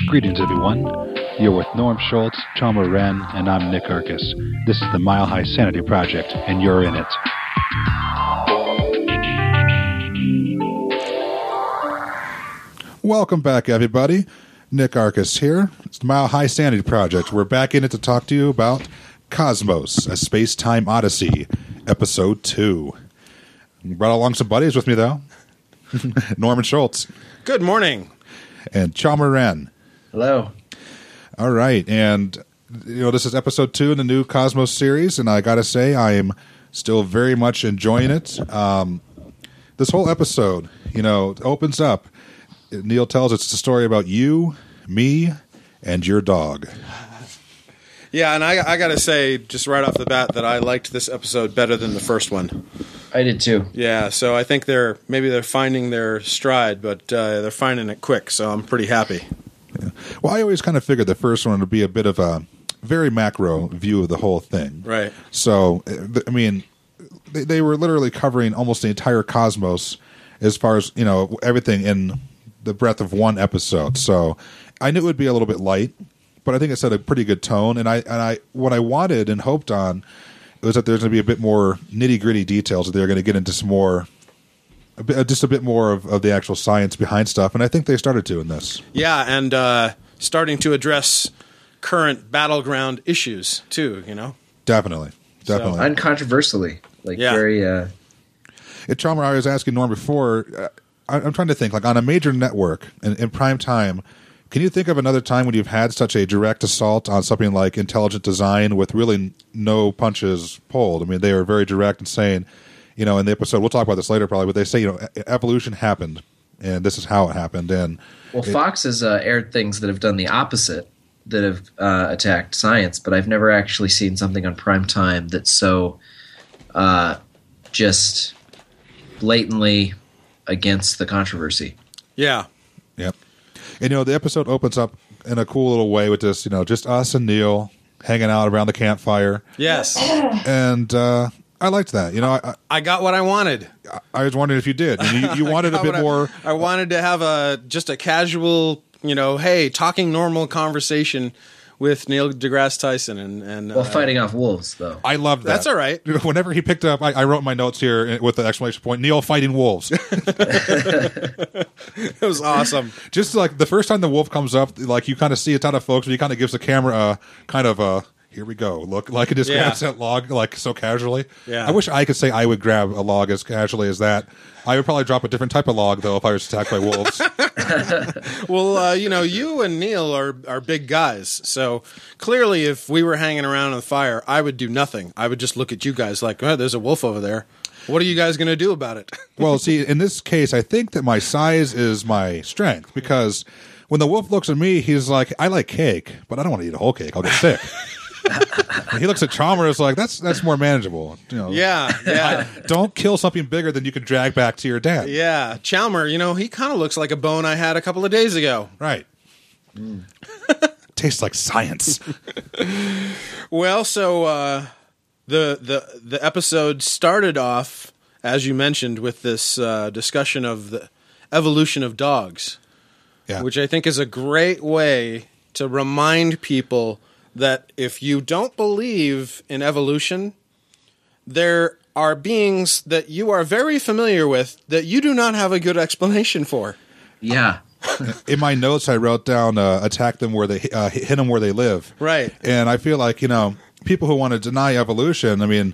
Greetings, everyone. You're with Norm Schultz, Chalmer Wren, and I'm Nick Arcus. This is the Mile High Sanity Project, and you're in it. Welcome back, everybody. Nick Arcus here. It's the Mile High Sanity Project. We're back in it to talk to you about Cosmos, A Space-Time Odyssey, Episode 2. Brought along some buddies with me, though. Norman Schultz. Good morning. And Chalmer Wren. Hello. All right. And, this is Episode 2 in the new Cosmos series, and I got to say, I am still very much enjoying it. This whole episode, opens up. Neil tells it's a story about you, me, and your dog. Yeah, and I got to say, just right off the bat, that I liked this episode better than the first one. I did too. Yeah, so I think they're finding their stride, but they're finding it quick, so I'm pretty happy. Yeah. Well, I always kind of figured the first one would be a bit of a very macro view of the whole thing. Right. So, I mean, they were literally covering almost the entire cosmos as far as, everything in the breadth of one episode. So I knew it would be a little bit light, but I think it set a pretty good tone. And I what I wanted and hoped on was that there's going to be a bit more nitty-gritty details, that they're going to get into some more, just a bit more of the actual science behind stuff. And I think they started to in this. Yeah, and starting to address current battleground issues too, Definitely. Uncontroversially. Very... Chalmer, I was asking Norm before, I'm trying to think, like on a major network in prime time, can you think of another time when you've had such a direct assault on something like intelligent design with really no punches pulled? I mean, they are very direct and saying, in the episode, we'll talk about this later probably, but they say, evolution happened, and this is how it happened. And Fox has aired things that have done the opposite, that have attacked science, but I've never actually seen something on prime time that's so just blatantly against the controversy. Yeah. Yep. And, the episode opens up in a cool little way with this, just us and Neil hanging out around the campfire. Yes. And I liked that. I got what I wanted. I was wondering if you did. You wanted a bit more. I wanted to have just a casual, hey, talking normal conversation with Neil deGrasse Tyson and fighting off wolves, though. I loved that. That's all right. Whenever he picked up, I wrote my notes here with the exclamation point, Neil fighting wolves. It was awesome. Just like the first time the wolf comes up, like you kind of see a ton of folks, but he kind of gives the camera here we go. Look, like it just grabs that log like so casually. Yeah. I wish I could say I would grab a log as casually as that. I would probably drop a different type of log, though, if I was attacked by wolves. Well, you and Neil are big guys. So clearly, if we were hanging around on the fire, I would do nothing. I would just look at you guys like, oh, there's a wolf over there. What are you guys going to do about it? Well, see, in this case, I think that my size is my strength, because when the wolf looks at me, he's like, I like cake, but I don't want to eat a whole cake. I'll get sick. And he looks at Chalmer, it's like, that's more manageable. Yeah. Don't kill something bigger than you can drag back to your dad. Yeah. Chalmer, he kind of looks like a bone I had a couple of days ago. Right. Tastes like science. Well, so the episode started off, as you mentioned, with this discussion of the evolution of dogs, which I think is a great way to remind people that if you don't believe in evolution, there are beings that you are very familiar with that you do not have a good explanation for. Yeah. In my notes, I wrote down attack them where they hit them where they live. Right. And I feel like, people who want to deny evolution, I mean,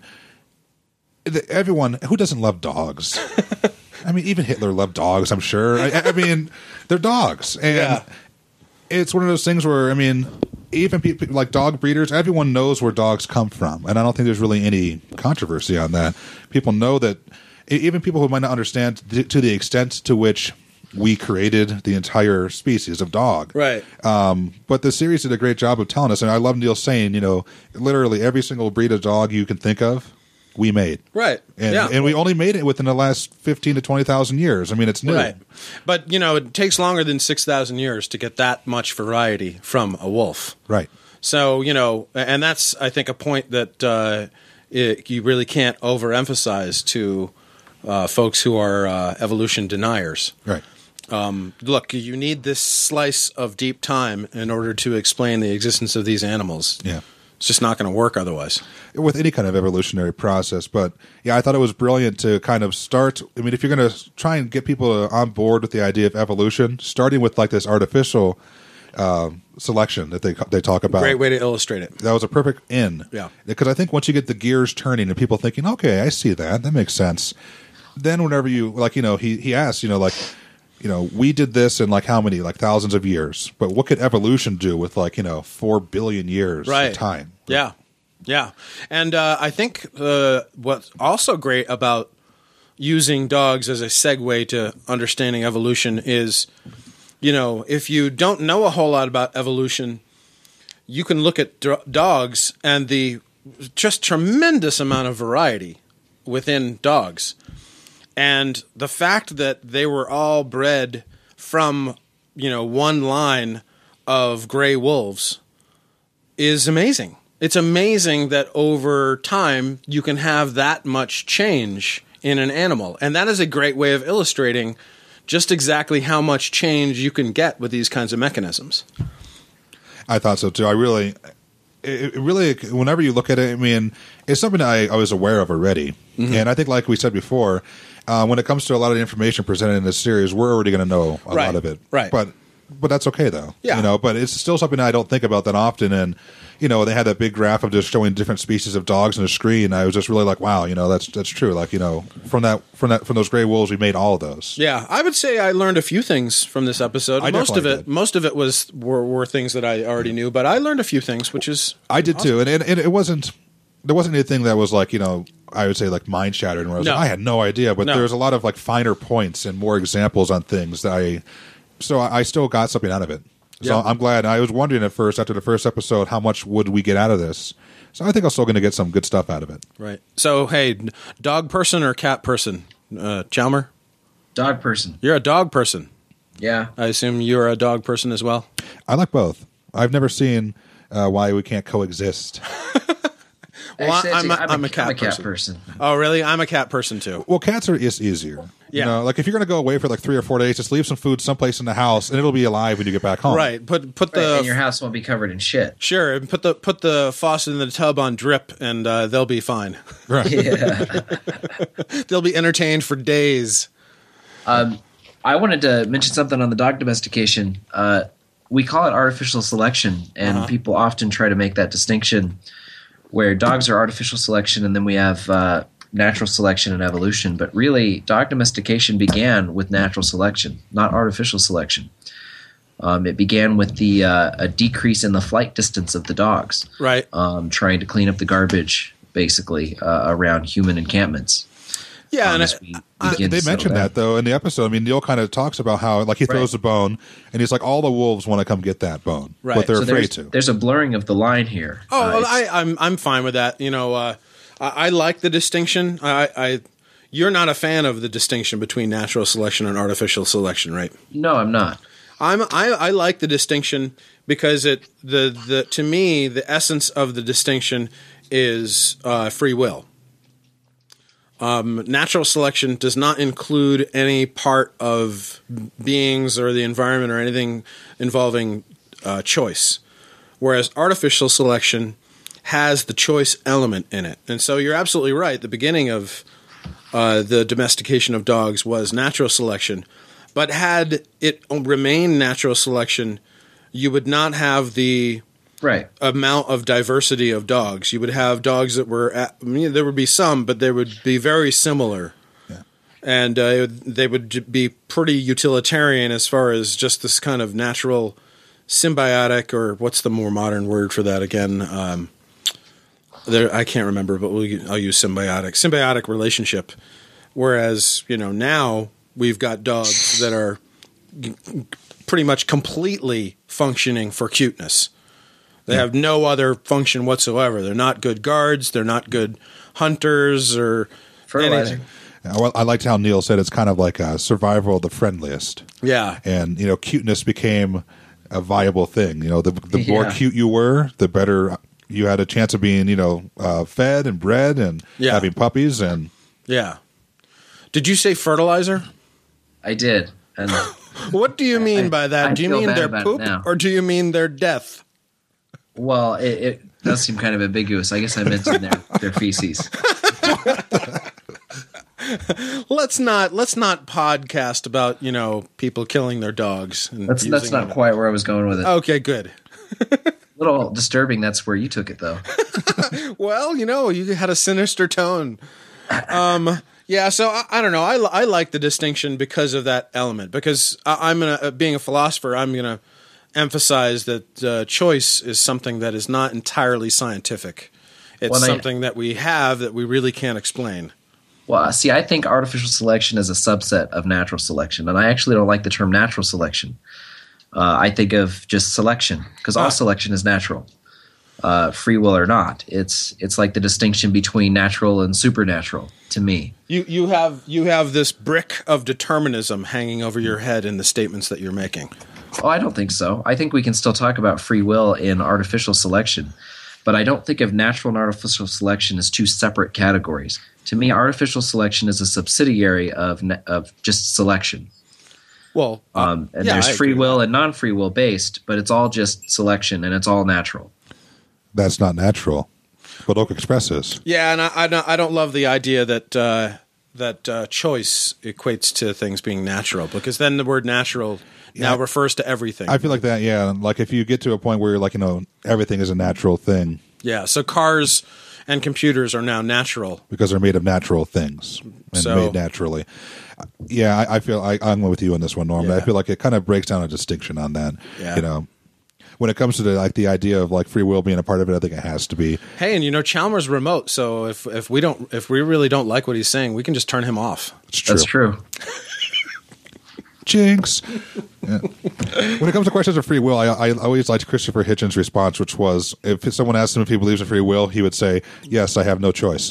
everyone who doesn't love dogs. I mean, even Hitler loved dogs, I'm sure. I mean, they're dogs. And it's one of those things where, I mean, even people like dog breeders, everyone knows where dogs come from. And I don't think there's really any controversy on that. People know that, even people who might not understand to the extent to which we created the entire species of dog. Right. But the series did a great job of telling us, and I love Neil saying, literally every single breed of dog you can think of, we made. Right. And we only made it within the last 15 to 20,000 years. I mean, it's new. Right. But, it takes longer than 6,000 years to get that much variety from a wolf. Right. So, and that's, I think, a point that you really can't overemphasize to folks who are evolution deniers. Right. Look, you need this slice of deep time in order to explain the existence of these animals. Yeah. It's just not going to work otherwise. With any kind of evolutionary process. But yeah, I thought it was brilliant to kind of start. I mean, if you're going to try and get people on board with the idea of evolution, starting with like this artificial selection that they talk about. Great way to illustrate it. That was a perfect in. Yeah. Because I think once you get the gears turning and people thinking, okay, I see that. That makes sense. Then whenever you, like, you know, he asks, you know, like, you know, we did this in like how many, like thousands of years, but what could evolution do with like, you know, 4 billion years of time? Yeah. Yeah. And I think what's also great about using dogs as a segue to understanding evolution is, you know, if you don't know a whole lot about evolution, you can look at dogs and the just tremendous amount of variety within dogs. And the fact that they were all bred from, you know, one line of gray wolves is amazing. It's amazing that over time you can have that much change in an animal. And that is a great way of illustrating just exactly how much change you can get with these kinds of mechanisms. I thought so too. It really, whenever you look at it, I mean, it's something I was aware of already. Mm-hmm. And I think, like we said before, when it comes to a lot of the information presented in this series, we're already going to know a lot of it. Right. But that's okay, though. Yeah. You know, but it's still something I don't think about that often. And, you know, they had that big graph of just showing different species of dogs on the screen. I was just really like, wow, you know, that's true. Like, you know, from those gray wolves, we made all of those. Yeah, I would say I learned a few things from this episode. Most of it were things that I already knew, but I learned a few things, which is I did awesome. Too, and it wasn't. There wasn't anything that was like, you know, I would say like mind shattering. Where I was like, I had no idea, but there was a lot of like finer points and more examples on things that I still got something out of it. So I'm glad. I was wondering at first, after the first episode, how much would we get out of this? So I think I'm still going to get some good stuff out of it. Right. So, hey, dog person or cat person? Chalmer? Dog person. You're a dog person. Yeah. I assume you're a dog person as well? I like both. I've never seen why we can't coexist. Well, actually, I'm a cat person. Oh, really? I'm a cat person, too. Well, cats are just easier. Yeah. You know, like if you're going to go away for like 3 or 4 days, just leave some food someplace in the house, and it'll be alive when you get back home. Right. Put the and your house won't be covered in shit. Sure. And put the faucet in the tub on drip, and they'll be fine. Right. Yeah. They'll be entertained for days. I wanted to mention something on the dog domestication. We call it artificial selection, and people often try to make that distinction where dogs are artificial selection and then we have natural selection and evolution. But really, dog domestication began with natural selection, not artificial selection. It began with a decrease in the flight distance of the dogs. Right. Trying to clean up the garbage, basically, around human encampments. Yeah, they mentioned that, though, in the episode. I mean, Neil kind of talks about how, like, he throws a bone, and he's like, all the wolves want to come get that bone, but they're afraid to. There's a blurring of the line here. Oh, well, I'm fine with that. You know, I like the distinction. You're not a fan of the distinction between natural selection and artificial selection, right? No, I'm not. I like the distinction because to me the essence of the distinction is free will. Natural selection does not include any part of beings or the environment or anything involving choice, whereas artificial selection has the choice element in it. And so you're absolutely right. The beginning of the domestication of dogs was natural selection, but had it remained natural selection, you would not have the amount of diversity of dogs. You would have dogs that were there would be some, but they would be very similar. Yeah. And they would be pretty utilitarian as far as just this kind of natural symbiotic, or what's the more modern word for that again? I can't remember, but I'll use symbiotic relationship. Whereas, you know, now we've got dogs that are pretty much completely functioning for cuteness. They have no other function whatsoever. They're not good guards. They're not good hunters or fertilizer. Well, I liked how Neil said it's kind of like a survival of the friendliest. Yeah. And, you know, cuteness became a viable thing. You know, the more cute you were, the better you had a chance of being, you know, fed and bred and having puppies. And yeah. Did you say fertilizer? I did. And What do you mean by that? I Do you feel mean bad their about it poop, now. or do you mean their death? Well, it does seem kind of ambiguous. I guess I mentioned their feces. Let's not podcast about people killing their dogs. And That's using not quite where I was going with it. Okay, good. A little disturbing. That's where you took it, though. Well, you had a sinister tone. Yeah, so I don't know. I like the distinction because of that element. Because I'm gonna, being a philosopher, I'm gonna emphasize that choice is something that is not entirely scientific. It's something that we have that we really can't explain. Well, see, I think artificial selection is a subset of natural selection, and I actually don't like the term natural selection. I think of just selection, because all selection is natural, free will or not. It's like the distinction between natural and supernatural to me. You have this brick of determinism hanging over your head in the statements that you're making. Oh, I don't think so. I think we can still talk about free will in artificial selection, but I don't think of natural and artificial selection as two separate categories. To me, artificial selection is a subsidiary of just selection. Well, and there's free will and non-free will based, but it's all just selection and it's all natural. That's not natural, but Oak Express is. Yeah, and I don't love the idea that choice equates to things being natural, because then the word natural now refers to everything. I feel like that, yeah. Like if you get to a point where you're like, everything is a natural thing. Yeah, so cars and computers are now natural. Because they're made of natural things and made naturally. Yeah, I feel I'm with you on this one, Norm. Yeah. I feel like it kind of breaks down a distinction on that. Yeah. When it comes to the idea of like free will being a part of it, I think it has to be. Hey, and Chalmers remote, so if we really don't like what he's saying, we can just turn him off. It's true. That's true. Jinx. Yeah. When it comes to questions of free will, I always liked Christopher Hitchens' response, which was, if someone asked him if he believes in free will, he would say, "Yes, I have no choice."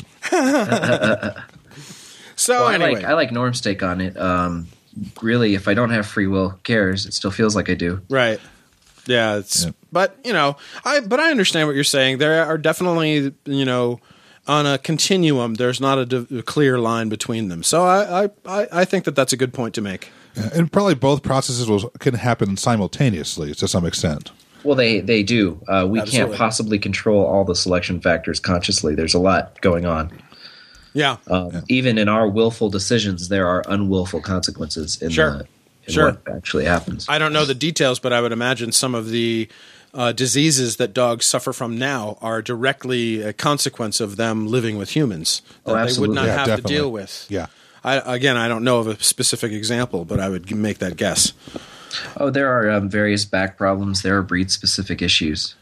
So anyway, I like Norm's take on it. Really, if I don't have free will, who cares? It still feels like I do. right? Yeah, but I understand what you're saying. There are definitely on a continuum. There's not a clear line between them. So I think that's a good point to make. Yeah, and probably both processes can happen simultaneously to some extent. Well, they do. We Absolutely. can't possibly control all the selection factors consciously. There's a lot going on. Yeah. Even in our willful decisions, there are unwillful consequences in what actually happens. I don't know the details, but I would imagine some of the diseases that dogs suffer from now are directly a consequence of them living with humans that they would not have definitely. to deal with. Yeah. I don't know of a specific example, but I would make that guess. Oh, there are various back problems. There are breed-specific issues.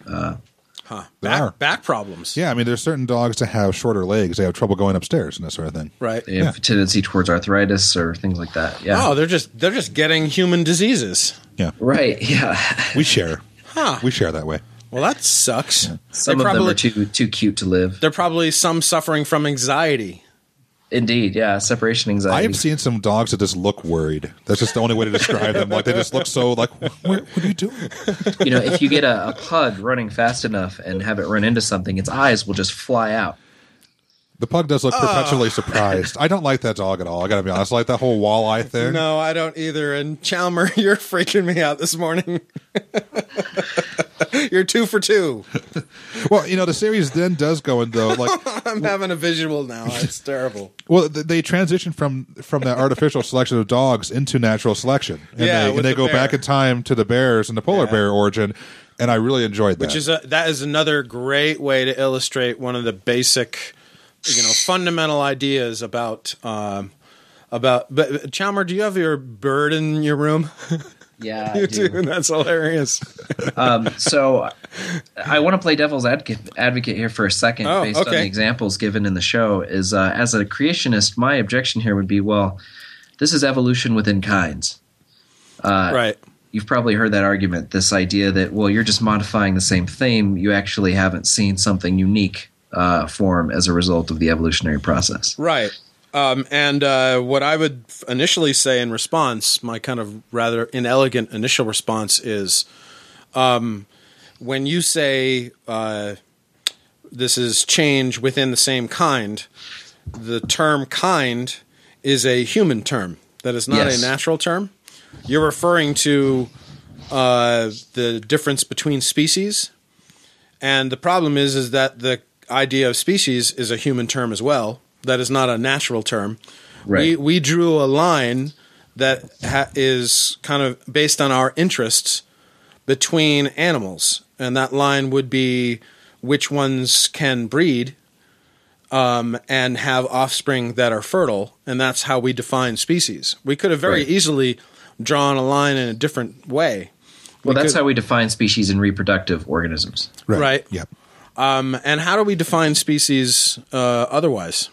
Back problems. Yeah, I mean, there's certain dogs that have shorter legs. They have trouble going upstairs and that sort of thing. Right. They have a tendency towards arthritis or things like that. Yeah. Oh, they're just getting human diseases. Yeah. Right. Yeah. We share. Huh. We share that way. Well, that sucks. Some of them are too cute to live. They're probably some suffering from anxiety. Indeed, yeah, separation anxiety. I have seen some dogs that just look worried. That's just the only way to describe them. Like they just look so like, what are you doing? If you get a pug running fast enough and have it run into something, its eyes will just fly out. The pug does look perpetually surprised. I don't like that dog at all. I got to be honest. I like that whole walleye thing. No, I don't either. And Chalmer, you're freaking me out this morning. You're 2 for 2. Well, the series then does go in though. Like I'm having a visual now. It's terrible. Well, they transition from that artificial selection of dogs into natural selection, and they go back in time to the bears and the polar bear origin, and I really enjoyed that. That is another great way to illustrate one of the basic, fundamental ideas about. But Chalmer, do you have your bird in your room? Yeah, you I do. And that's hilarious. So I want to play devil's advocate here for a second, based on the examples given in the show. Is as a creationist, my objection here would be, well, this is evolution within kinds. Right. You've probably heard that argument, this idea that, well, you're just modifying the same thing. You actually haven't seen something unique form as a result of the evolutionary process. Right. And what I would initially say in response, my kind of rather inelegant initial response is, when you say this is change within the same kind, the term kind is a human term. That is not a natural term. you're referring to the difference between species. And the problem is that the idea of species is a human term as well. That is not a natural term. Right. We drew a line that is kind of based on our interests between animals. And that line would be which ones can breed and have offspring that are fertile. And that's how we define species. We could have very easily drawn a line in a different way. Well, that's how we define species in reproductive organisms. Right. Yep. And how do we define species otherwise?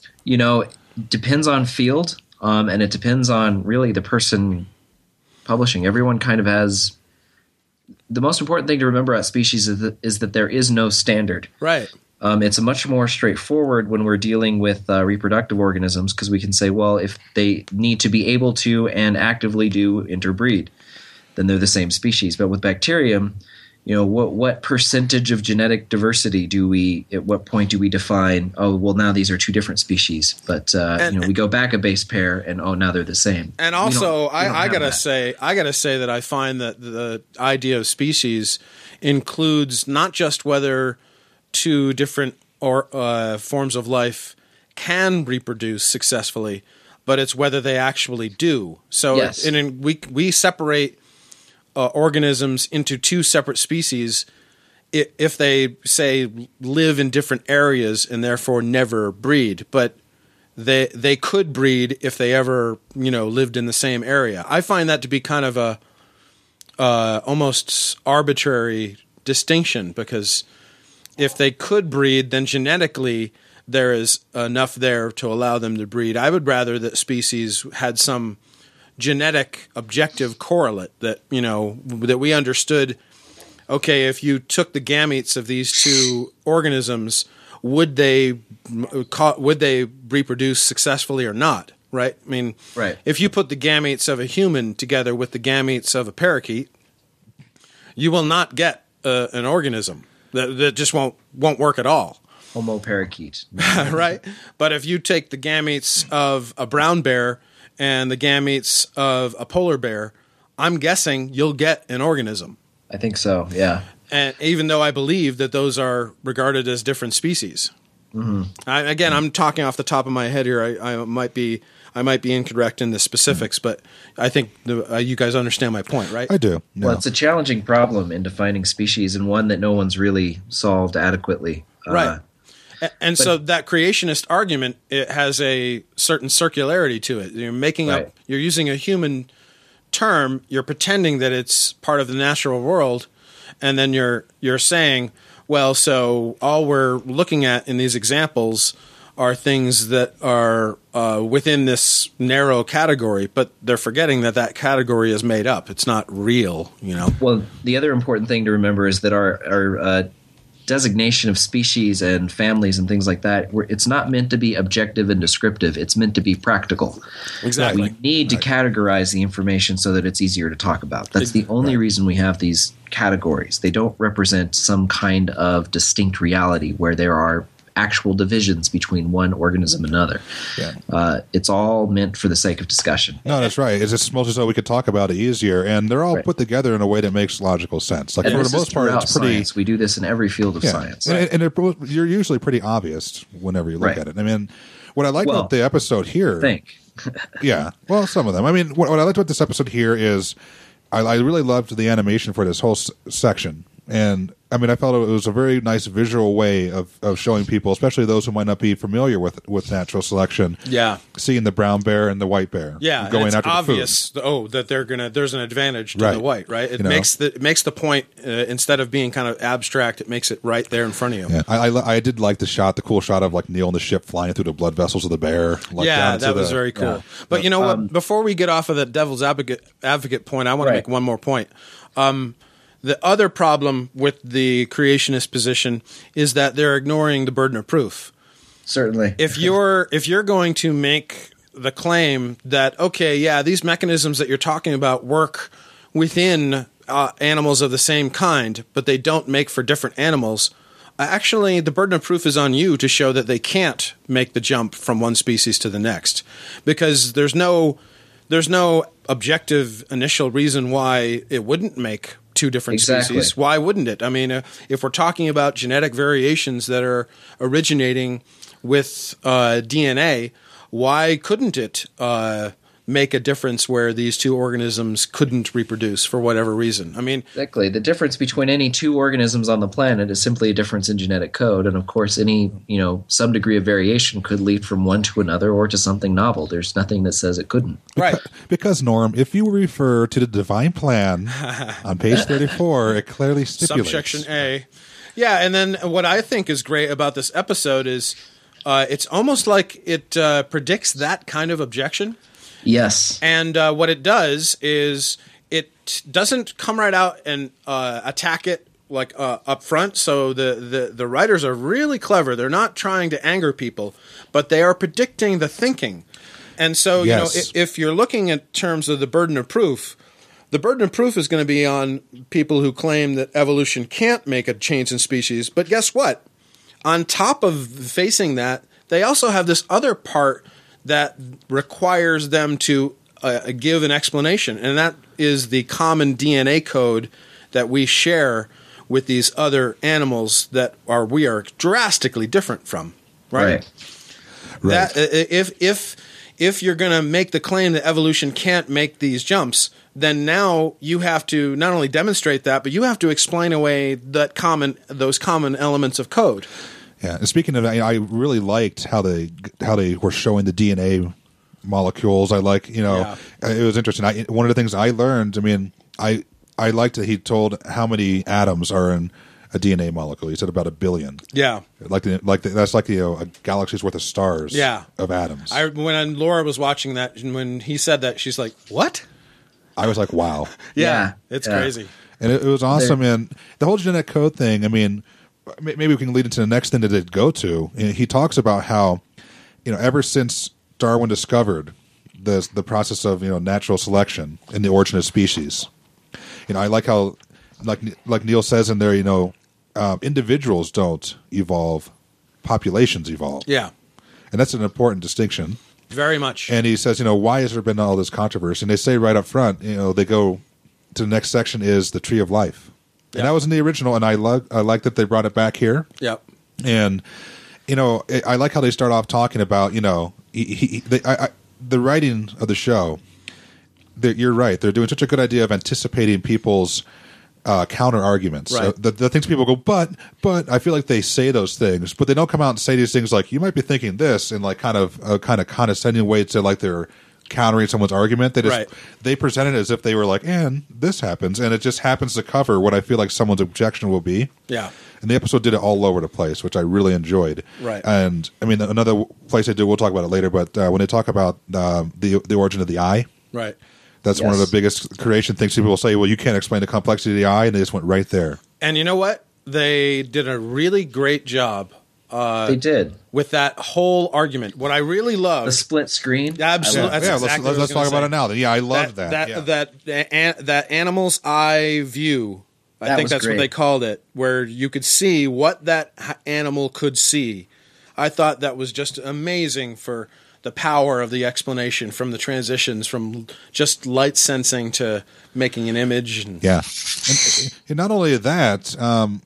Depends on field, and it depends on really the person publishing. Everyone kind of has – the most important thing to remember about species is that there is no standard. Right. It's much more straightforward when we're dealing with reproductive organisms because we can say, well, if they need to be able to and actively do interbreed, then they're the same species. But with bacterium, what percentage of genetic diversity at what point do we define, oh, well, now these are two different species. But, we go back a base pair and, oh, now they're the same. And also, I got to say that I find that the idea of species includes not just whether two different forms of life can reproduce successfully, but it's whether they actually do. So yes. We separate organisms into two separate species if they, say, live in different areas and therefore never breed. But they could breed if they ever lived in the same area. I find that to be kind of a almost arbitrary distinction, because if they could breed, then genetically there is enough there to allow them to breed. I would rather that species had some genetic objective correlate that that we understood. Okay, if you took the gametes of these two organisms, would they reproduce successfully or not? Right? I mean, right. If you put the gametes of a human together with the gametes of a parakeet, you will not get an organism that just won't work at all. Homo parakeet. Right? But if you take the gametes of a brown bear and the gametes of a polar bear, I'm guessing you'll get an organism. I think so, yeah. And even though I believe that those are regarded as different species. Mm-hmm. I'm talking off the top of my head here. I might be incorrect in the specifics, but I think you guys understand my point, right? I do. No. Well, it's a challenging problem in defining species, and one that no one's really solved adequately. Right. So that creationist argument, it has a certain circularity to it. You're making up. You're using a human term. You're pretending that it's part of the natural world, and then you're saying, well, so all we're looking at in these examples are things that are within this narrow category, but they're forgetting that category is made up. It's not real, Well, the other important thing to remember is that our designation of species and families and things like that, it's not meant to be objective and descriptive. It's meant to be practical. Exactly. We need to categorize the information so that it's easier to talk about. That's the only reason we have these categories. They don't represent some kind of distinct reality where there are actual divisions between one organism and another. Yeah. It's all meant for the sake of discussion. No, that's right. It's just mostly so we could talk about it easier, and they're all put together in a way that makes logical sense. Like, and for the most part, it's pretty. Science. We do this in every field of science, and you're usually pretty obvious whenever you look at it. I mean, what I liked about the episode here, yeah, well, some of them. I mean, what I liked about this episode here is I really loved the animation for this whole section. And I mean, I felt it was a very nice visual way of showing people, especially those who might not be familiar with natural selection. Yeah, seeing the brown bear and the white bear. Yeah, going it's after obvious. the food. That there's an advantage to the white. Right. It makes the point instead of being kind of abstract. It makes it right there in front of you. Yeah, I did like the cool shot of like Neil and the ship flying through the blood vessels of the bear. That was very cool. Yeah. But you know what? Before we get off of that devil's advocate point, I want to make one more point. The other problem with the creationist position is that they're ignoring the burden of proof. Certainly. If you're going to make the claim that, these mechanisms that you're talking about work within animals of the same kind, but they don't make for different animals, actually the burden of proof is on you to show that they can't make the jump from one species to the next, because there's no there's no objective initial reason why it wouldn't make two different species. Why wouldn't it? I mean, if we're talking about genetic variations that are originating with DNA, why couldn't it make a difference where these two organisms couldn't reproduce for whatever reason? I mean, exactly. The difference between any two organisms on the planet is simply a difference in genetic code, and of course, any some degree of variation could lead from one to another or to something novel. There's nothing that says it couldn't. right. Because, Norm, if you refer to the divine plan on page 34, it clearly stipulates. Subsection A. Yeah, and then what I think is great about this episode is it's almost like it predicts that kind of objection. Yes. And what it does is it doesn't come right out and attack it like up front. So the writers are really clever. They're not trying to anger people, but they are predicting the thinking. And so, Yes. if you're looking at terms of the burden of proof is going to be on people who claim that evolution can't make a change in species. But guess what? On top of facing that, they also have this other part that requires them to give an explanation, and that is the common DNA code that we share with these other animals that we are drastically different from. Right. Right. That if you're going to make the claim that evolution can't make these jumps, then now you have to not only demonstrate that, but you have to explain away those common elements of code. Yeah, and speaking of that, I really liked how they were showing the DNA molecules. I like, it was interesting. One of the things I learned, I liked that he told how many atoms are in a DNA molecule. He said about 1 billion. Yeah, that's like a galaxy's worth of stars. Yeah. Of atoms. When Laura was watching that, and when he said that, she's like, "What?" I was like, "Wow." Yeah. It's crazy. And it was awesome. And the whole genetic code thing, maybe we can lead into the next thing that it go to. He talks about how, ever since Darwin discovered the process of natural selection and the origin of species, I like how, like Neil says in there, individuals don't evolve, populations evolve. Yeah, and that's an important distinction. Very much. And he says, why has there been all this controversy? And they say right up front, they go to the next section is the tree of life. And that was in the original, and I like that they brought it back here. Yep. And I like how they start off talking about the writing of the show. You're right; they're doing such a good idea of anticipating people's counter arguments. Right. The things people go, but I feel like they say those things, but they don't come out and say these things like you might be thinking this in like kind of condescending way to like they're countering someone's argument. They present it as if they were like, and this happens, and it just happens to cover what I feel like someone's objection will be. Yeah. And the episode did it all over the place, which I really enjoyed. Right. And another place they do, we'll talk about it later, but when they talk about the origin of the eye, Right. that's one of the biggest creation things. People will say, well, you can't explain the complexity of the eye, and they just went right there. And you know what? They did a really great job. They did. With that whole argument. What I really love... The split screen. Absolutely. Yeah, That's exactly what I was let's talk gonna about say. it now. Yeah, I love that. That animal's eye view. I think that's great. what they called it, where you could see what that animal could see. I thought that was just amazing for the power of the explanation, from the transitions from just light sensing to making an image. Yeah. And not only that,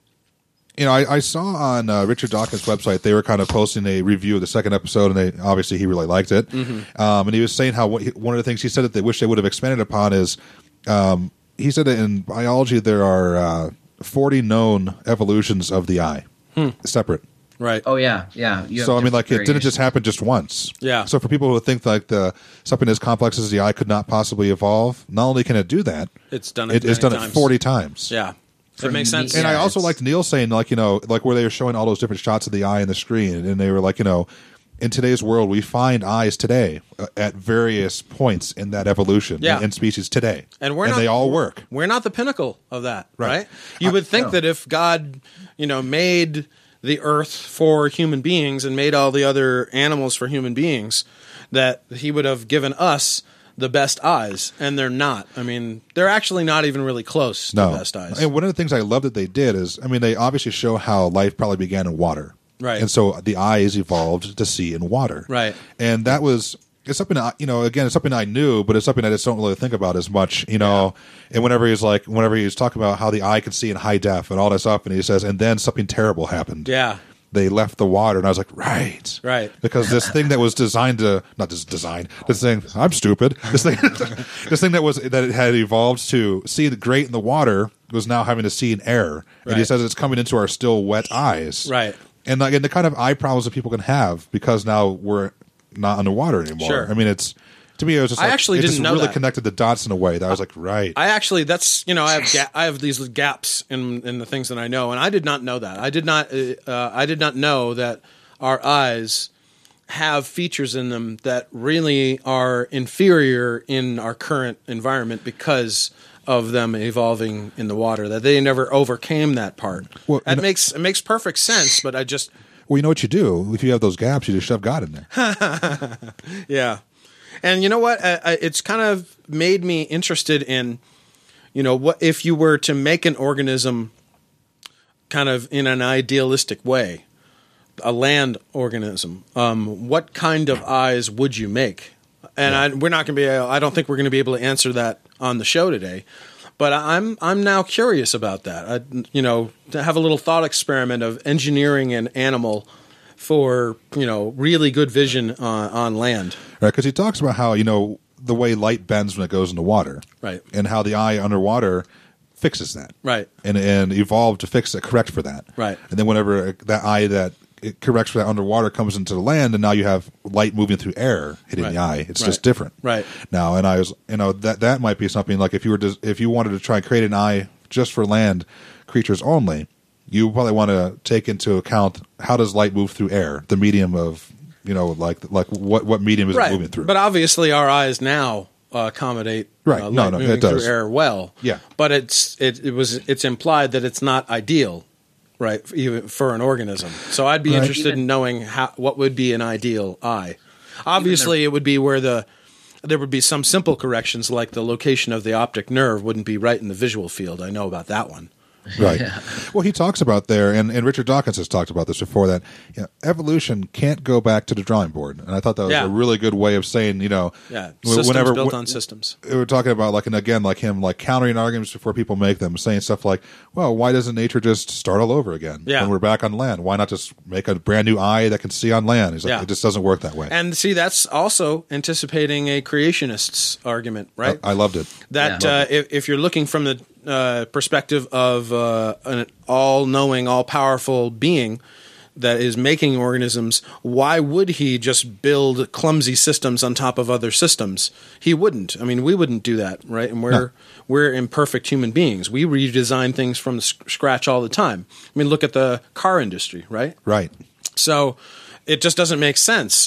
I saw on Richard Dawkins' website, they were kind of posting a review of the second episode, and obviously he really liked it. Mm-hmm. And he was saying how one of the things he said that they wish they would have expanded upon is he said that in biology there are 40 known evolutions of the eye, separate. Right. Oh yeah, yeah. So it didn't just happen just once. Yeah. So for people who think like something as complex as the eye could not possibly evolve, not only can it do that, it's done it. It's done times. it 40 times. Yeah. It makes sense. And I also liked Neil saying like where they were showing all those different shots of the eye in the screen, and they were like in today's world we find eyes today at various points in that evolution in species today, and they all work. We're not the pinnacle of that, right? You would think that if God, made the earth for human beings and made all the other animals for human beings, that he would have given us the best eyes, and they're not. I mean, they're actually not even really close to the best eyes. And one of the things I love that they did is, they obviously show how life probably began in water. Right. And so the eyes evolved to see in water. Right. And that was it's something again, it's something I knew, but it's something I just don't really think about as much, And whenever he's talking about how the eye can see in high def and all that stuff, and he says, and then something terrible happened. Yeah. They left the water, and I was like, right. Because this thing that was designed to, not just design, this thing, I'm stupid. This thing that it had evolved to see the great in the water was now having to see in air. Right. And he says it's coming into our still wet eyes. Right. And again, the kind of eye problems that people can have because now we're not underwater anymore. Sure. I mean, to me, it was just I actually it didn't just know really that. connected the dots in a way that I was like, right. I actually, I have these gaps in the things that I know, and I did not know that. I did not know that our eyes have features in them that really are inferior in our current environment because of them evolving in the water. That they never overcame that part. Well, it makes perfect sense, but I just Well, you know what you do if you have those gaps, you just shove God in there. yeah. And you know what? It's kind of made me interested in, what if you were to make an organism kind of in an idealistic way, a land organism, what kind of eyes would you make? And we're not going to be. I don't think we're going to be able to answer that on the show today. But I'm now curious about that. To have a little thought experiment of engineering an animal for really good vision on land. Right, because he talks about how the way light bends when it goes into water, Right. and how the eye underwater fixes that, Right. and evolved to correct for that, Right. And then whenever that eye that it corrects for that underwater comes into the land, and now you have light moving through air hitting Right. the eye. It's Right. just different, Right. Now, and I was, that might be something like if you wanted to try and create an eye just for land creatures only, you probably want to take into account how does light move through air, the medium of like what medium is it moving through. But obviously, our eyes now accommodate Right. light moving it does. through air well. Yeah. But it's implied that it's not ideal, right? Even for an organism. So I'd be interested in knowing what would be an ideal eye. Obviously, it would be where there would be some simple corrections, like the location of the optic nerve wouldn't be right in the visual field. I know about that one. Right. Yeah. Well, he talks about there, and Richard Dawkins has talked about this before, that evolution can't go back to the drawing board. And I thought that was a really good way of saying, Systems built on systems. We're talking about, him countering arguments before people make them, saying stuff like, well, why doesn't nature just start all over again when we're back on land? Why not just make a brand new eye that can see on land? He's like, it just doesn't work that way. And see, that's also anticipating a creationist's argument, right? I loved it. That if you're looking from the perspective of an all-knowing, all-powerful being that is making organisms, why would he just build clumsy systems on top of other systems? He wouldn't. I mean, we wouldn't do that, right? And we're imperfect human beings. We redesign things from scratch all the time. I mean, look at the car industry, right? Right. So it just doesn't make sense.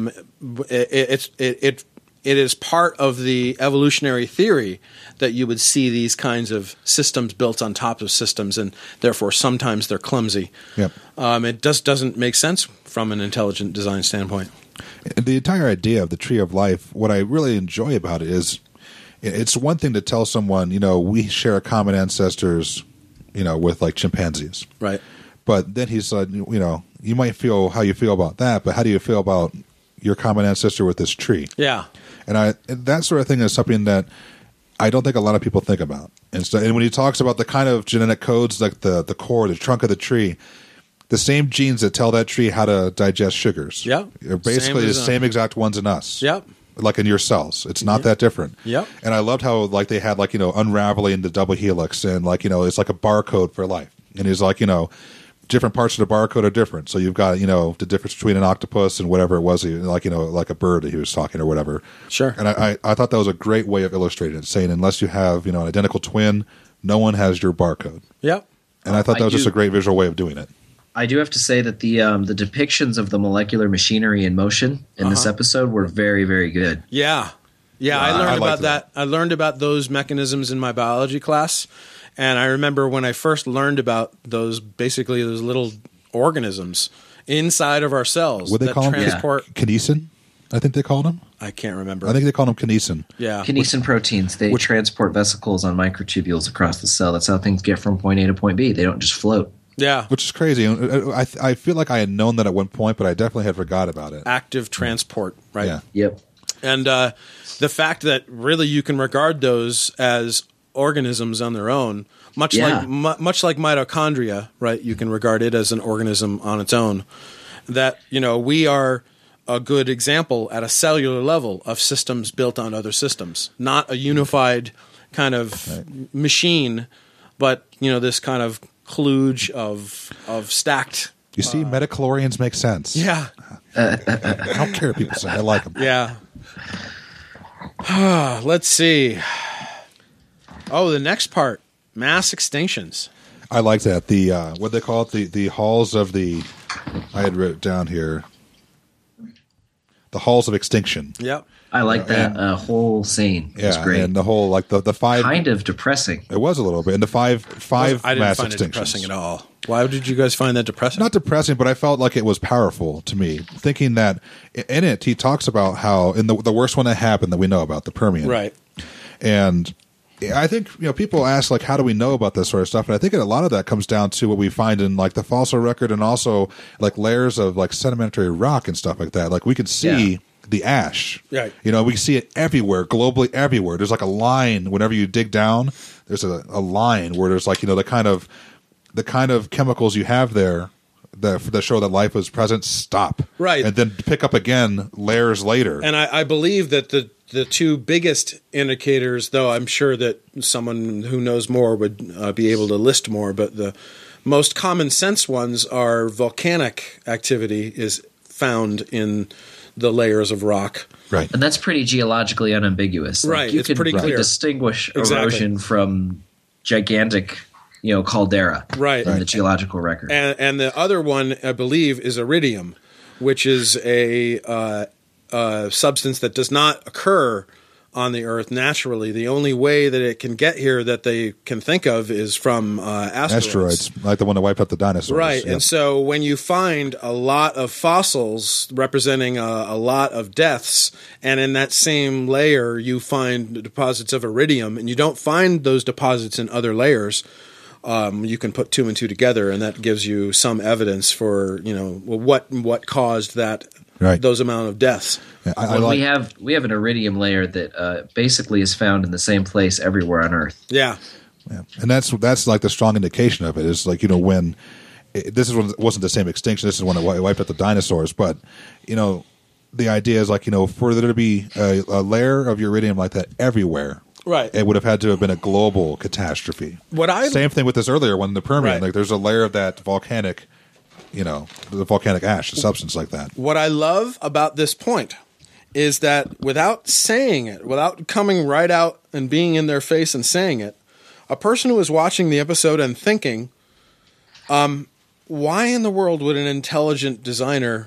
It is part of the evolutionary theory that you would see these kinds of systems built on top of systems, and therefore sometimes they're clumsy. Yep. It just doesn't make sense from an intelligent design standpoint. The entire idea of the tree of life, what I really enjoy about it is, it's one thing to tell someone, we share common ancestors, with chimpanzees. Right. But then he said, you might feel how you feel about that, but how do you feel about your common ancestor with this tree? Yeah. And that sort of thing is something that I don't think a lot of people think about. And when he talks about the kind of genetic codes, like the core, the trunk of the tree, the same genes that tell that tree how to digest sugars, are basically the same exact ones in us. Yep. Like in your cells. It's not that different. Yep. And I loved how they had unraveling the double helix, and it's like a barcode for life. And he's like, different parts of the barcode are different. So you've got, the difference between an octopus and whatever it was, like a bird that he was talking or whatever. Sure. And I thought that was a great way of illustrating it, saying unless you have, an identical twin, no one has your barcode. Yep. And I thought that was just a great visual way of doing it. I do have to say that the depictions of the molecular machinery in motion in this episode were very, very good. Yeah. Yeah, I learned about that. I learned about those mechanisms in my biology class. And I remember when I first learned about those little organisms inside of our cells. Would they call them kinesin? I think they called them. I can't remember. I think they called them kinesin. Yeah. Kinesin proteins. They transport vesicles on microtubules across the cell. That's how things get from point A to point B. They don't just float. Yeah. Which is crazy. I feel like I had known that at one point, but I definitely had forgot about it. Active transport, right? Yeah. Yep. And the fact that really you can regard those as organisms on their own, much like mitochondria, right? You can regard it as an organism on its own. That, we are a good example at a cellular level of systems built on other systems, not a unified kind of machine, but this kind of kludge of stacked. You see, metachlorians make sense. Yeah. I don't care what people say. I like them. Yeah. Let's see. Oh, the next part, mass extinctions. I like that. The what they call it, the halls of the. I had written down here. The halls of extinction. Yep. I like that whole scene. It's great. And the whole the five. Kind of depressing. It was a little bit, and the five I didn't mass find extinctions. it depressing at all. Why did you guys find that depressing? Not depressing, but I felt like it was powerful to me. Thinking that in it, he talks about how in the worst one that happened that we know about, the Permian, right? And I think people ask like, how do we know about this sort of stuff? And I think a lot of that comes down to what we find in like the fossil record, and also like layers of like sedimentary rock and stuff like that. Like we can see the ash, right? We see it everywhere, globally everywhere. There's like a line whenever you dig down. There's a line where there's like the kind of chemicals you have there that show that life was present stop, right, and then pick up again layers later. And I believe that the two biggest indicators, though I'm sure that someone who knows more would be able to list more, but the most common sense ones are volcanic activity is found in the layers of rock. Right. And that's pretty geologically unambiguous. Right. You it's can pretty clear. Distinguish erosion from gigantic, caldera in the geological record. And the other one, I believe, is iridium, which is a substance that does not occur on the Earth naturally. The only way that it can get here that they can think of is from asteroids. Like the one that wiped out the dinosaurs. Right. Yep. And so when you find a lot of fossils representing a lot of deaths, and in that same layer you find deposits of iridium, and you don't find those deposits in other layers, you can put two and two together, and that gives you some evidence for what caused that those amount of deaths. Yeah, we have an iridium layer that basically is found in the same place everywhere on Earth. Yeah, and that's like the strong indication of it is like when wasn't the same extinction. This is when it wiped out the dinosaurs, but the idea is like for there to be a layer of uridium like that everywhere. Right, it would have had to have been a global catastrophe. Same thing with this earlier one, the Permian. Like there's a layer of that volcanic, the volcanic ash, a substance like that. What I love about this point is that without saying it, without coming right out and being in their face and saying it, a person who is watching the episode and thinking, why in the world would an intelligent designer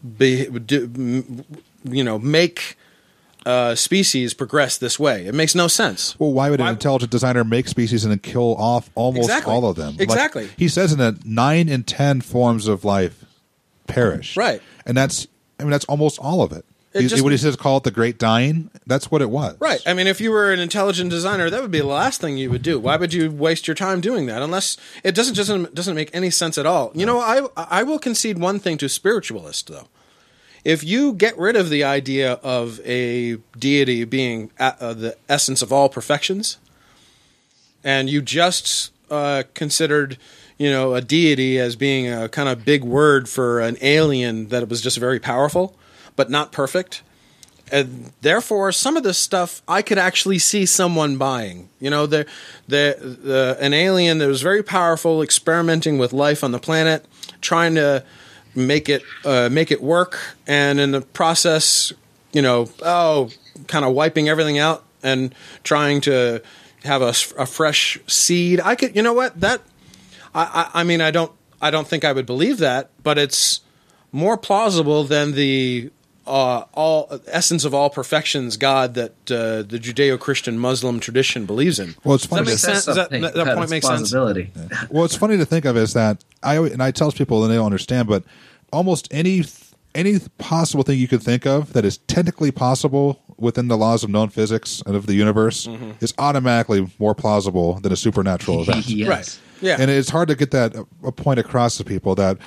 make species progress this way? It makes no sense. Well, why would an intelligent designer make species and then kill off almost all of them? Exactly. Like, he says in that 9 in 10 forms of life perish. Right. And that's almost all of it. What he says, call it the great dying, that's what it was. Right. I mean, if you were an intelligent designer, that would be the last thing you would do. Why would you waste your time doing that? Unless it doesn't make any sense at all. I will concede one thing to spiritualists, though. If you get rid of the idea of a deity being the essence of all perfections, and you just considered, a deity as being a kind of big word for an alien that was just very powerful, but not perfect, and therefore some of this stuff I could actually see someone buying. An alien that was very powerful, experimenting with life on the planet, trying to make it work, and in the process, kind of wiping everything out and trying to have a fresh seed. I could, I mean, I don't think I would believe that, but it's more plausible than the all essence of all perfections God that the Judeo-Christian Muslim tradition believes in. Well, it's funny. Does that make sense? That point makes sense. Yeah. Well, it's funny to think of is that I tell people and they don't understand, but almost any possible thing you could think of that is technically possible within the laws of known physics and of the universe is automatically more plausible than a supernatural event. Yes. Right. Yeah. And it's hard to get that a point across to people that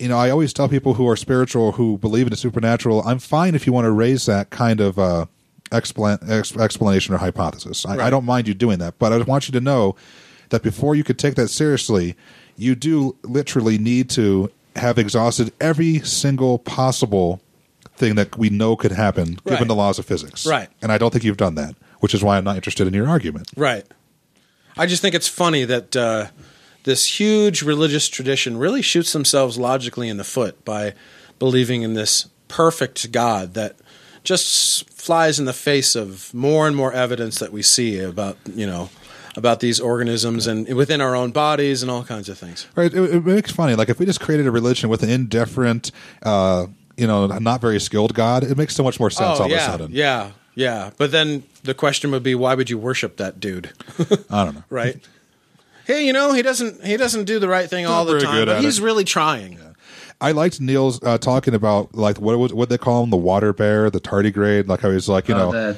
I always tell people who are spiritual, who believe in the supernatural, I'm fine if you want to raise that kind of explanation or hypothesis. I don't mind you doing that, but I want you to know that before you could take that seriously, you do literally need to have exhausted every single possible thing that we know could happen given the laws of physics. Right. And I don't think you've done that, which is why I'm not interested in your argument. Right. I just think it's funny that this huge religious tradition really shoots themselves logically in the foot by believing in this perfect God that just flies in the face of more and more evidence that we see about these organisms and within our own bodies and all kinds of things. Right. It makes funny. Like if we just created a religion with an indifferent, not very skilled God, it makes so much more sense all of a sudden. Yeah. But then the question would be, why would you worship that dude? I don't know. Right. Hey, he doesn't do the right thing all the time, but he's really trying. Yeah. I liked Neil's talking about like what they call him, the water bear, the tardigrade, like how he's like and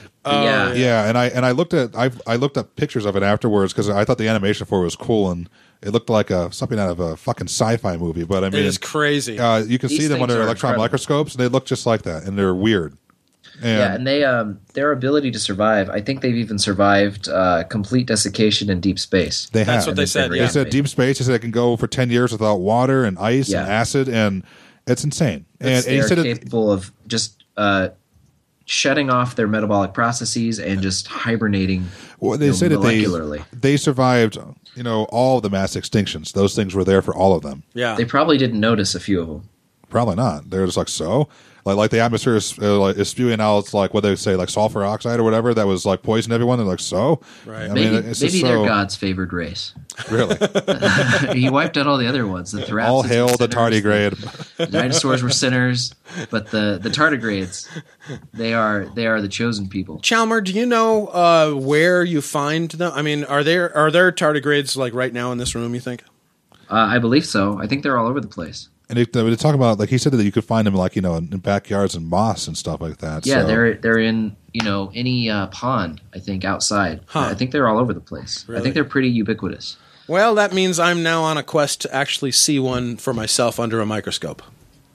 I looked up pictures of it afterwards because I thought the animation for it was cool and it looked like something out of a fucking sci-fi movie. But I mean, it is crazy. You can see them under electron microscopes and they look just like that and they're weird. And they their ability to survive, I think they've even survived complete desiccation in deep space. That's what they said. They said deep space. They said it can go for 10 years without water and ice and acid, and it's insane. And they're capable of just shutting off their metabolic processes and just hibernating. Well, they said molecularly. They survived, all of the mass extinctions. Those things were there for all of them. Yeah, they probably didn't notice a few of them. Probably not. They're just like so. Like the atmosphere is spewing out like what they say, like sulfur oxide or whatever that was like poisoning everyone. They're like, so? Right. Maybe they're God's favored race. Really? He wiped out all the other ones. The Therapsids. All hail the tardigrade. The dinosaurs were sinners, but the tardigrades, they are the chosen people. Chalmer, do you know where you find them? I mean, are there tardigrades like right now in this room, you think? I believe so. I think they're all over the place. And they talk about, like he said, that you could find them like in backyards and moss and stuff like that. Yeah, so. they're in any pond. I think outside. I think they're all over the place. Really? I think they're pretty ubiquitous. Well, that means I'm now on a quest to actually see one for myself under a microscope.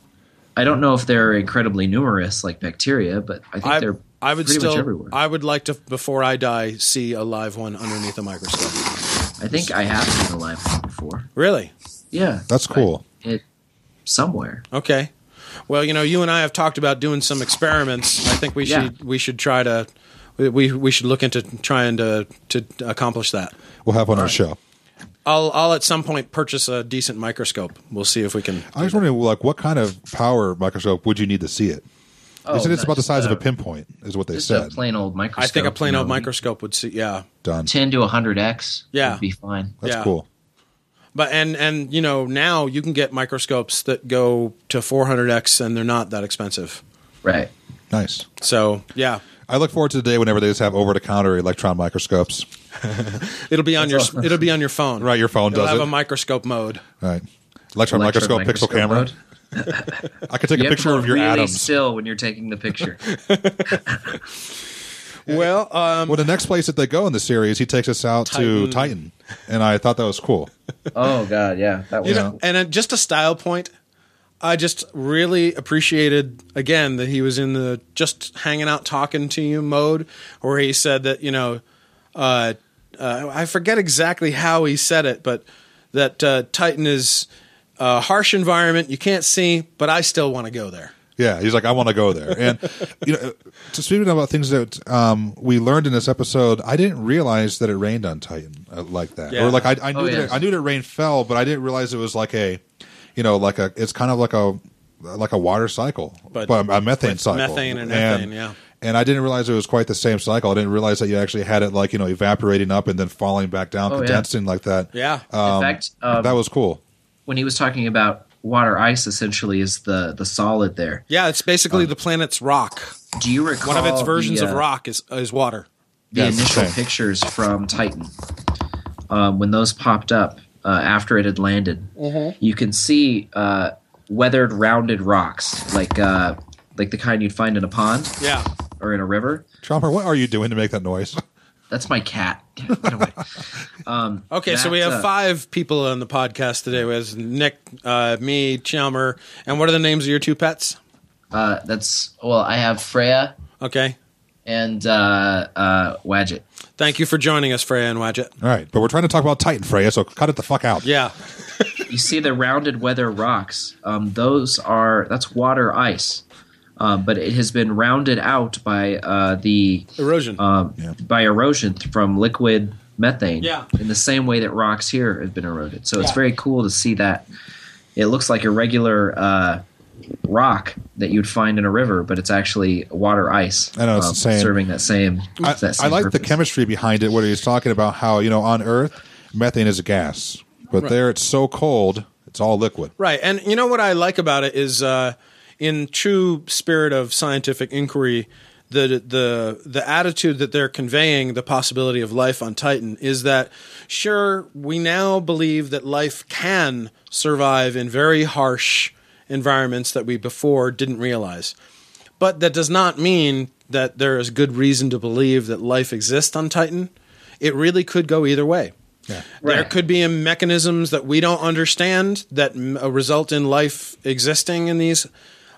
I don't know if they're incredibly numerous like bacteria, but I think they're pretty much everywhere. I would like to, before I die, see a live one underneath a microscope. I think I have seen a live one before. Really? Yeah, that's cool. Somewhere. Okay. Well, you and I have talked about doing some experiments. I think we should try to we should look into trying to accomplish that. We'll have one on the show. I'll at some point purchase a decent microscope. We'll see if we can. I was wondering, like, what kind of power microscope would you need to see it? They said it's about the size of a pinpoint, is what they said. A plain old microscope. I think a plain old microscope would see. Yeah, done. 10 to 100x. Yeah, would be fine. That's cool. But and now you can get microscopes that go to 400x and they're not that expensive. Right. Nice. So yeah, I look forward to the day whenever they just have over-the-counter electron microscopes. It'll be on your phone. Right, your phone does it. It'll have a microscope mode. Right. Electron microscope pixel camera. I could take a picture of your really atoms. Still, when you're taking the picture. Well, the next place that they go in the series, he takes us out to Titan, and I thought that was cool. Oh God, yeah, that was. And just a style point, I just really appreciated again that he was in the just hanging out, talking to you mode, where he said that I forget exactly how he said it, but that Titan is a harsh environment you can't see, but I still want to go there. Yeah, he's like, I want to go there. And, speaking about things that we learned in this episode, I didn't realize that it rained on Titan like that. Yeah. Or like I knew I knew that rain fell, but I didn't realize it was like it's kind of like a water cycle, but a methane cycle. Methane and ethane, yeah. And I didn't realize it was quite the same cycle. I didn't realize that you actually had it like, evaporating up and then falling back down, condensing like that. Yeah. In fact, that was cool. When he was talking about water ice, essentially is the solid there. Yeah, it's basically the planet's rock. Do you recall one of its versions of rock is water? The initial pictures from Titan, when those popped up after it had landed, you can see weathered, rounded rocks like the kind you'd find in a pond, or in a river. Chomper, what are you doing to make that noise? That's my cat. Get away. Okay, so we have 5 people on the podcast today. We have Nick, me, Chalmer, and what are the names of your 2 pets? I have Freya. Okay. And Wadget. Thank you for joining us, Freya and Wadget. All right, but we're trying to talk about Titan, Freya, so cut it the fuck out. Yeah. You see the rounded weather rocks. That's water ice. But it has been rounded out by the erosion. By erosion from liquid methane. Yeah. In the same way that rocks here have been eroded. So it's very cool to see that. It looks like a regular rock that you'd find in a river, but it's actually water ice. I know, it's insane. Serving that same. I like the chemistry behind it. What he's talking about, how on Earth methane is a gas, but there it's so cold, it's all liquid. Right, and you know what I like about it is, in true spirit of scientific inquiry, the attitude that they're conveying, the possibility of life on Titan, is that sure, we now believe that life can survive in very harsh environments that we before didn't realize. But that does not mean that there is good reason to believe that life exists on Titan. It really could go either way. Yeah. There could be mechanisms that we don't understand that result in life existing in these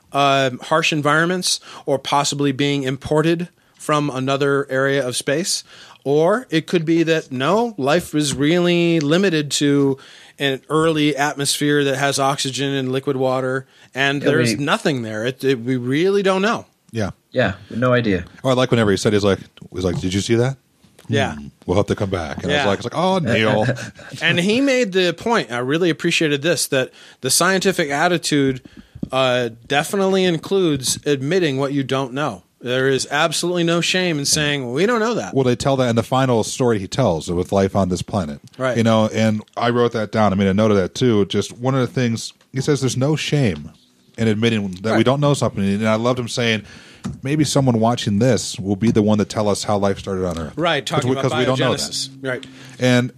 harsh environments, or possibly being imported from another area of space. Or it could be that, no, life is really limited to an early atmosphere that has oxygen and liquid water, and there's nothing there. We really don't know. Yeah. Yeah, no idea. Oh, I like whenever he said, he's like, did you see that? Yeah. We'll have to come back. And I was like, oh, Neil. And he made the point, I really appreciated this, that the scientific attitude definitely includes admitting what you don't know. There is absolutely no shame in saying, we don't know that. Well, they tell that in the final story he tells with life on this planet. Right. And I wrote that down. I made a note of that too. Just one of the things, he says there's no shame in admitting that we don't know something. And I loved him saying, maybe someone watching this will be the one to tell us how life started on Earth. Right, talking about biogenesis. We don't know that. Right. And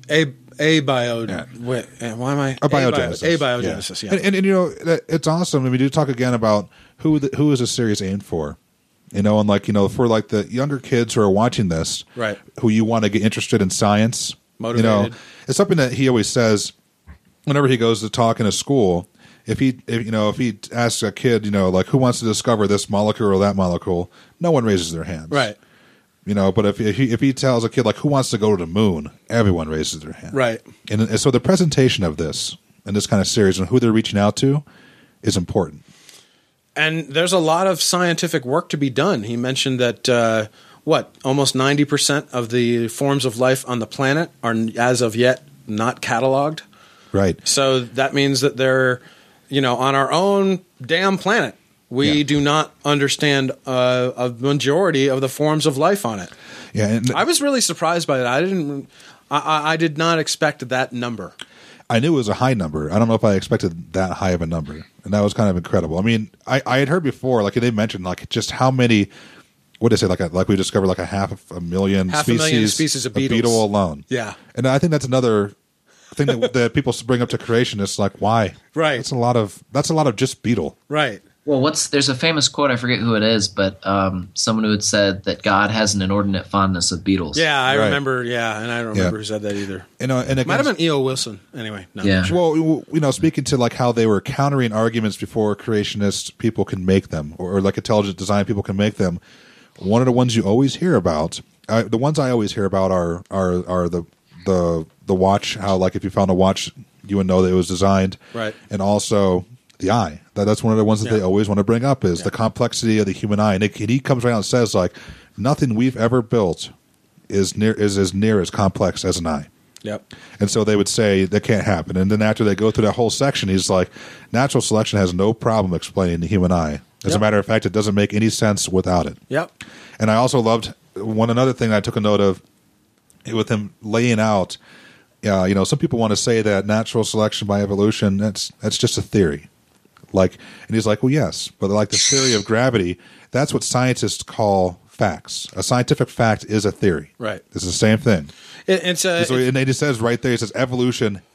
abiogenesis, yeah. And it's awesome. I mean, we do talk again about who is a series aimed for. And for like the younger kids who are watching this, right, who you want to get interested in science, motivated. It's something that he always says whenever he goes to talk in a school. If he asks a kid, like, who wants to discover this molecule or that molecule, no one raises their hands, right? But if he tells a kid, like, who wants to go to the moon, everyone raises their hand, right? And so the presentation of this and this kind of series and who they're reaching out to is important. And there's a lot of scientific work to be done. He mentioned that almost 90% of the forms of life on the planet are, as of yet, not cataloged. Right. So that means that they're, on our own damn planet, we do not understand a majority of the forms of life on it. Yeah, and I was really surprised by that. I did not expect that number. I knew it was a high number. I don't know if I expected that high of a number, and that was kind of incredible. I mean, I had heard before, like they mentioned, like just how many. What did they say? Like we discovered like half a million species of beetle alone. Yeah, and I think that's another thing that people bring up to creationists. Like, why? Right. That's a lot of just beetle. Right. Well, there's a famous quote, I forget who it is, but someone who had said that God has an inordinate fondness of beetles. Yeah, I remember, and I don't remember who said that either. And it might have been E.O. Wilson. Anyway, no. Yeah. Well, speaking to like how they were countering arguments before creationist people can make them, or like intelligent design people can make them, one of the ones you always hear about, the ones I always hear about are the watch, how like if you found a watch, you would know that it was designed. Right. And also the eye. That's one of the ones that they always want to bring up is the complexity of the human eye. And he comes around and says, like, nothing we've ever built is as near as complex as an eye. Yep. And so they would say that can't happen. And then after they go through that whole section, he's like, natural selection has no problem explaining the human eye. As a matter of fact, it doesn't make any sense without it. Yep. And I also loved another thing I took a note of with him laying out. Some people want to say that natural selection by evolution, that's just a theory. And he's like, well, yes, but like the theory of gravity, that's what scientists call facts. A scientific fact is a theory. Right. It's the same thing. And he he says right there, he says evolution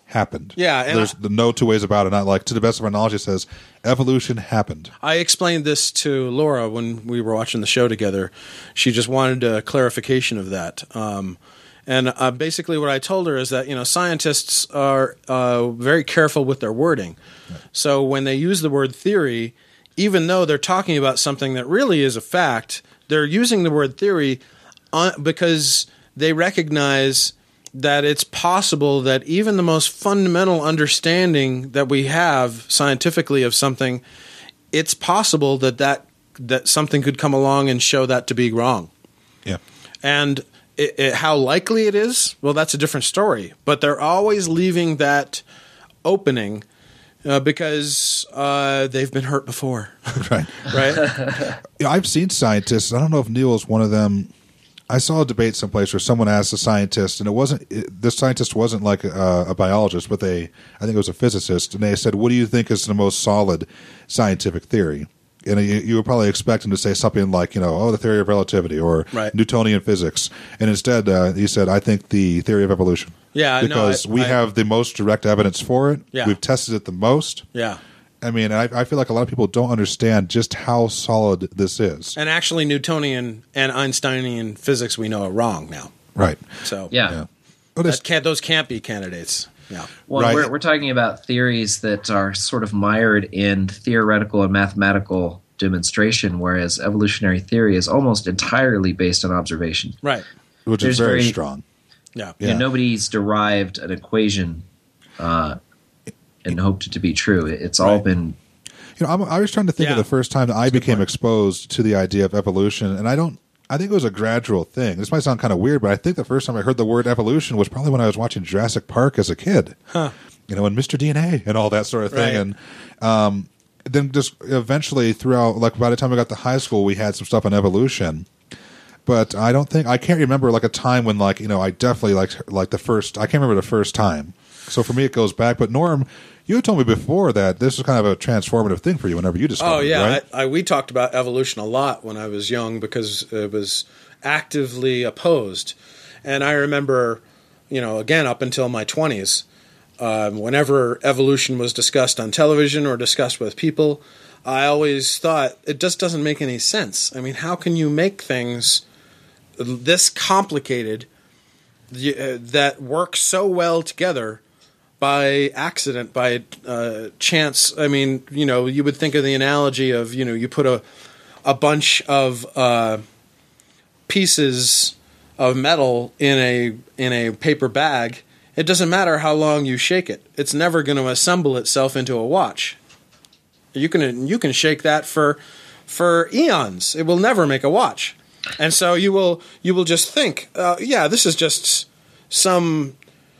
happened. Yeah, and there's no two ways about it. Not like, to the best of our knowledge, it says evolution happened. I explained this to Laura when we were watching the show together. She just wanted a clarification of that. And basically what I told her is that, scientists are very careful with their wording. Right. So when they use the word theory, even though they're talking about something that really is a fact, they're using the word theory because they recognize that it's possible that even the most fundamental understanding that we have scientifically of something, it's possible that something could come along and show that to be wrong. Yeah. And how likely it is, well, that's a different story. But they're always leaving that opening because they've been hurt before. Right. Right? Yeah, I've seen scientists. I don't know if Neil is one of them. I saw a debate someplace where someone asked a scientist, and this scientist wasn't like a biologist, but I think it was a physicist, and they said, "What do you think is the most solid scientific theory?" And you would probably expect him to say something like, the theory of relativity or right. Newtonian physics, and instead he said, "I think the theory of evolution." Yeah, because we have the most direct evidence for it. Yeah. We've tested it the most. Yeah. I mean, I feel like a lot of people don't understand just how solid this is. And actually, Newtonian and Einsteinian physics we know are wrong now. Right. So Yeah. those can't be candidates. Yeah. Well, Right. we're talking about theories that are sort of mired in theoretical and mathematical demonstration, whereas evolutionary theory is almost entirely based on observation. Right. Which is There's very very- strong. Yeah. Yeah. Nobody's derived an equation and hoped it to be true. It's all Right. been I was trying to think of Yeah. the first time that I became exposed to the idea of evolution, and I think it was a gradual thing. This might sound kind of weird, but I think the first time I heard the word evolution was probably when I was watching Jurassic Park as a kid. Huh. And Mr. DNA and all that sort of thing. Right. And then just eventually throughout, like by the time I got to high school, we had some stuff on evolution. But I can't remember like a time when I definitely like the first, I can't remember the first time. So for me, it goes back. But Norm, you had told me before that this was kind of a transformative thing for you whenever you discovered it, right? We talked about evolution a lot when I was young because it was actively opposed. And I remember, again, up until my 20s, whenever evolution was discussed on television or discussed with people, I always thought it just doesn't make any sense. I mean, how can you make things this complicated that work so well together by accident, by chance? I mean, you would think of the analogy of, you put a bunch of pieces of metal in a paper bag. It doesn't matter how long you shake it; it's never going to assemble itself into a watch. You can shake that for eons; it will never make a watch. And so you will just think, this is just some.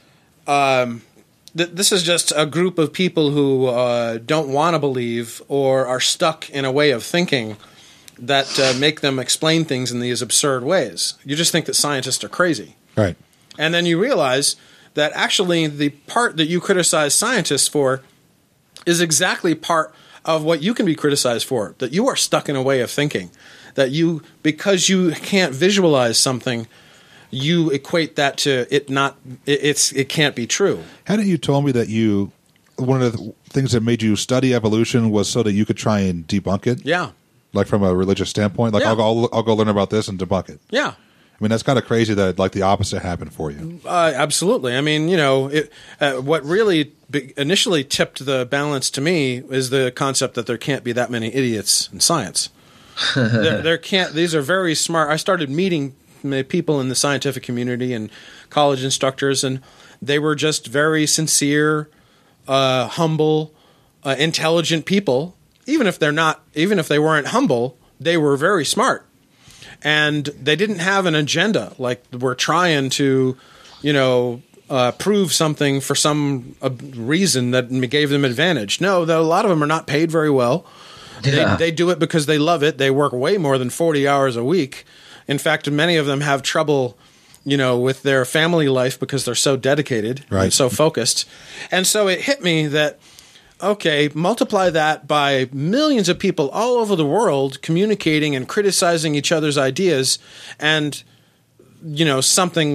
This is just a group of people who don't want to believe or are stuck in a way of thinking that make them explain things in these absurd ways. You just think that scientists are crazy. Right. And then you realize that actually the part that you criticize scientists for is exactly part of what you can be criticized for, that you are stuck in a way of thinking, that because you can't visualize something, you equate that to it can't be true. Hadn't you told me that one of the things that made you study evolution was so that you could try and debunk it? Yeah. Like from a religious standpoint? Like, Yeah. I'll go learn about this and debunk it. Yeah. I mean, that's kind of crazy that like the opposite happened for you. Absolutely. I mean, what really initially tipped the balance to me is the concept that there can't be that many idiots in science. there can't. These are very smart. I started meeting people in the scientific community and college instructors, and they were just very sincere, humble, intelligent people. Even if they weren't humble, they were very smart. And they didn't have an agenda, like we're trying to, prove something for some reason that gave them advantage. No, a lot of them are not paid very well. Yeah. They do it because they love it. They work way more than 40 hours a week. In fact, many of them have trouble, with their family life because they're so dedicated and so focused. And so it hit me that, okay, multiply that by millions of people all over the world communicating and criticizing each other's ideas, and something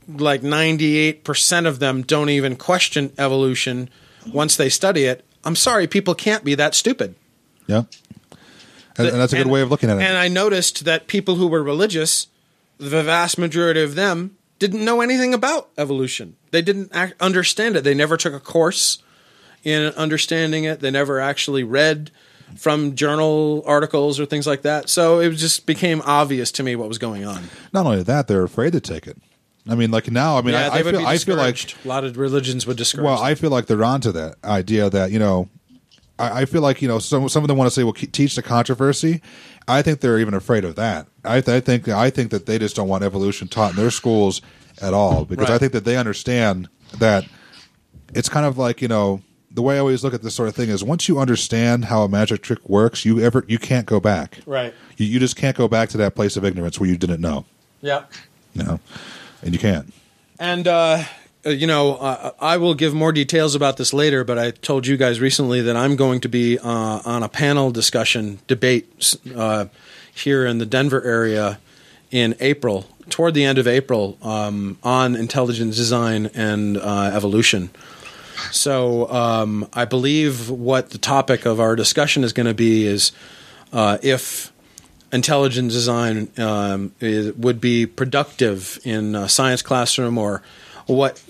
like 98% of them don't even question evolution once they study it. I'm sorry, people can't be that stupid. Yeah. And that's a good way of looking at it. And I noticed that people who were religious, the vast majority of them didn't know anything about evolution. They didn't understand it. They never took a course in understanding it. They never actually read from journal articles or things like that. So it just became obvious to me what was going on. Not only that, they're afraid to take it. I mean, like now, I mean, Yeah, I feel like a lot of religions would discourage. Well, them. I feel like they're onto that idea that, you know, I feel like, you know, some of them want to say, well, teach the controversy. I think they're even afraid of that. I think that they just don't want evolution taught in their schools at all, because Right. I think that they understand that it's kind of like, you know, the way I always look at this sort of thing is once you understand how a magic trick works, you can't go back. Right. You just can't go back to that place of ignorance where you didn't know. Yeah. You know, and you can't. And, you know, I will give more details about this later, but I told you guys recently that I'm going to be on a panel discussion debate here in the Denver area in April, toward the end of April, on intelligent design and evolution. So I believe what the topic of our discussion is going to be is if intelligent design would be productive in a science classroom, or what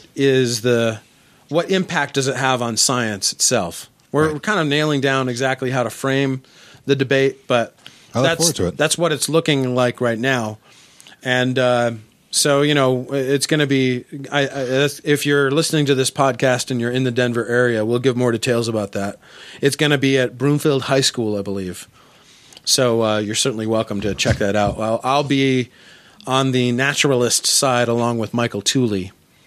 impact does it have on science itself? We're kind of nailing down exactly how to frame the debate, but I look forward to it. That's what it's looking like right now. And so, you know, it's going to be if you're listening to this podcast and you're in the Denver area, we'll give more details about that. It's going to be at Broomfield High School, I believe. So you're certainly welcome to check that out. I'll be on the naturalist side along with Michael Tooley,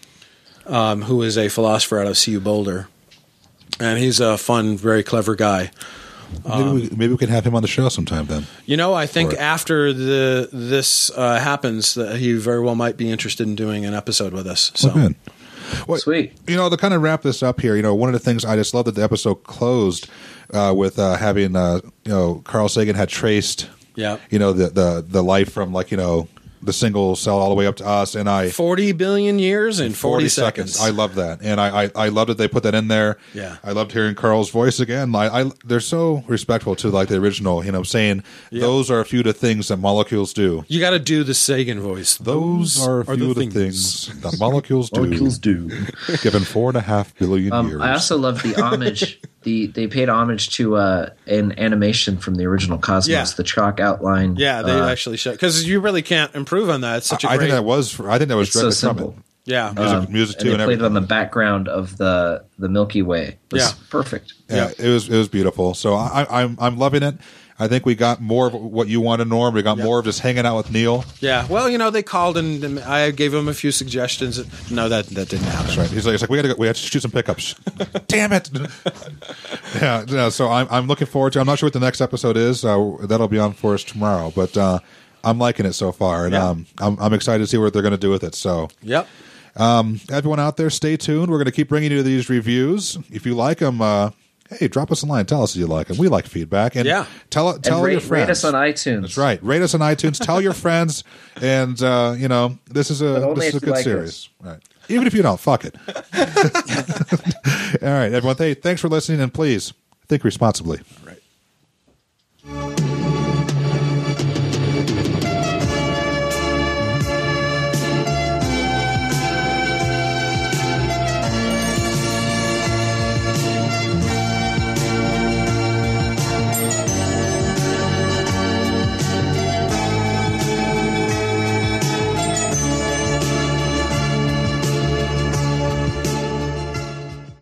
who is a philosopher out of CU Boulder. And he's a fun, very clever guy. Maybe we can have him on the show sometime then. You know, I think after this happens, that he very well might be interested in doing an episode with us. So. Well, good. Well, Sweet. You know, to kind of wrap this up here, you know, one of the things I just love that the episode closed with having, you know, Carl Sagan had traced, Yeah. you know, the life from, like, you know, the single cell all the way up to us, and 40 billion years in 40 seconds. I love that, and I love that they put that in there. Yeah. I loved hearing Carl's voice again. They're so respectful to, like, the original. You know, saying those are a few of the things that molecules do. You got to do the Sagan voice. Those are a few of the things that molecules do. Given 4.5 billion years. I also love the homage. They paid homage to an animation from the original Cosmos, Yeah. the chalk outline. Yeah, they actually show, because you really can't improve on that. It's such a I great. think that was so directly from simple. it. Yeah. Music too, and they and played it on everything. the background of the Milky Way. It was Yeah. perfect. Yeah, it was beautiful. So I'm loving it. I think we got more of what you wanted, Norm. We got more of just hanging out with Neil. Yeah. Well, you know, they called and I gave them a few suggestions. No, that didn't happen. That's right. He's like we have to shoot some pickups. Damn it. Yeah. So I'm looking forward to. I'm not sure what the next episode is. That'll be on for us tomorrow. But I'm liking it so far, and I'm excited to see what they're going to do with it. So Yep. everyone out there, stay tuned. We're going to keep bringing you these reviews. If you like them, hey, drop us a line. Tell us if you like them. We like feedback, and tell And your rate friends. us on iTunes. That's right. Rate us on iTunes. Tell your friends, and you know, this is a only if you good like series. Right. Even if you don't, fuck it. All right, everyone. Hey, thanks for listening, and please think responsibly. Right.